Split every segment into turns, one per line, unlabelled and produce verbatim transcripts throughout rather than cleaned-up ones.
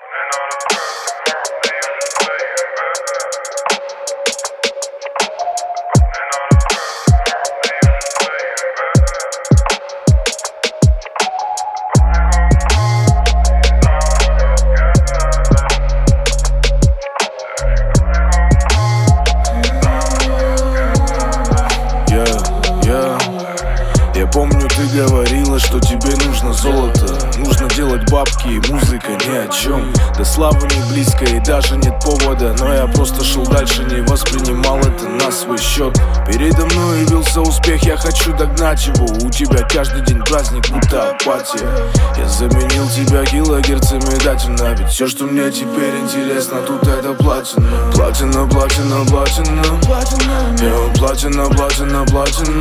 Я помню, ты говорила, что тебе нужно золото, нужно делать бабки, и музыка ни о чем. До славы не близко и даже нет повода, но я просто шел дальше, не воспринимал это на свой счет. Передо мной явился успех, я хочу догнать его. У тебя каждый день праздник, будто апатия. Я заменил тебя килогерцами дательно, ведь все, что мне теперь интересно, тут это платина. Платина, платина, платина. Я платина, платина, платина.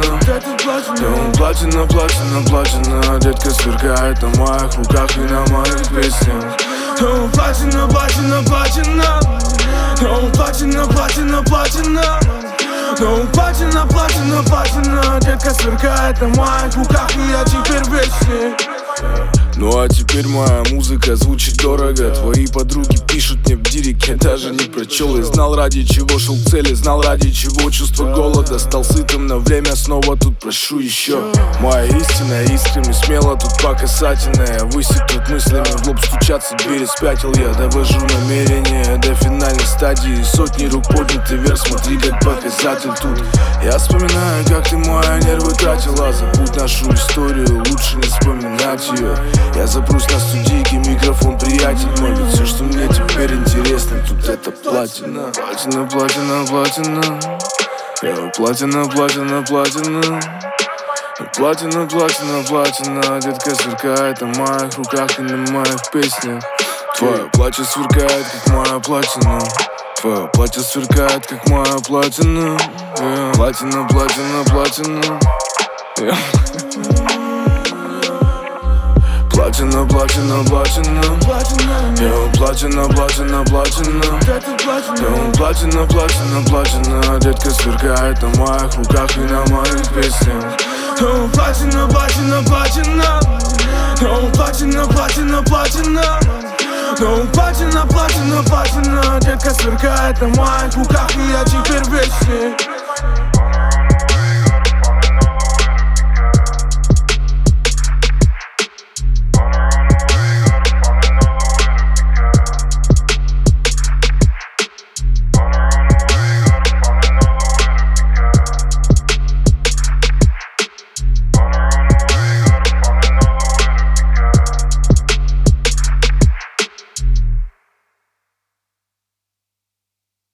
Я платина, платина, платина. Детка сверкает на моих руках и на моих песнях. Oh, платина, платина, платина. Oh, платина, платина, платина. Oh, платина, платина, платина. Детка сверкает на моих руках, и я теперь вечный. Ну а теперь моя музыка звучит дорого. Твои подруги пишут мне в дирик, я даже не прочел. И знал, ради чего шел к цели, знал, ради чего чувство голода. Стал сытым на время, снова тут прошу еще. Моя истина искрами смело тут по касательной. Высекнут мыслями в лоб стучаться, двери спятил я. Довожу намерение до финальной стадии. Сотни рук подняты вверх, смотри как показатель тут. Я вспоминаю, как ты мои нервы тратила. Забудь нашу историю, лучше не вспоминать ее. Я запрусь на студийке, микрофон приятель мой. Ведь все, что мне теперь интересно, тут это платина. Платина, платина, платина. Я платина, платина, платина. Платина, платина, платина. Детка сверкает на моих руках и на моих песнях. Твое платье сверкает, как моя платина. Твое платье сверкает, как моя платина. Yeah. Платина, платина, платина. Yeah. Платина, платина, платина. Я платина, платина, платина. Я платина, платина, платина. Детка сверкает на моих руках и на моих песнях. Платина, платина, платина. Платина, платина, платина. Платина, платина, платина. Детка сверкает на моих руках, и я теперь вечный.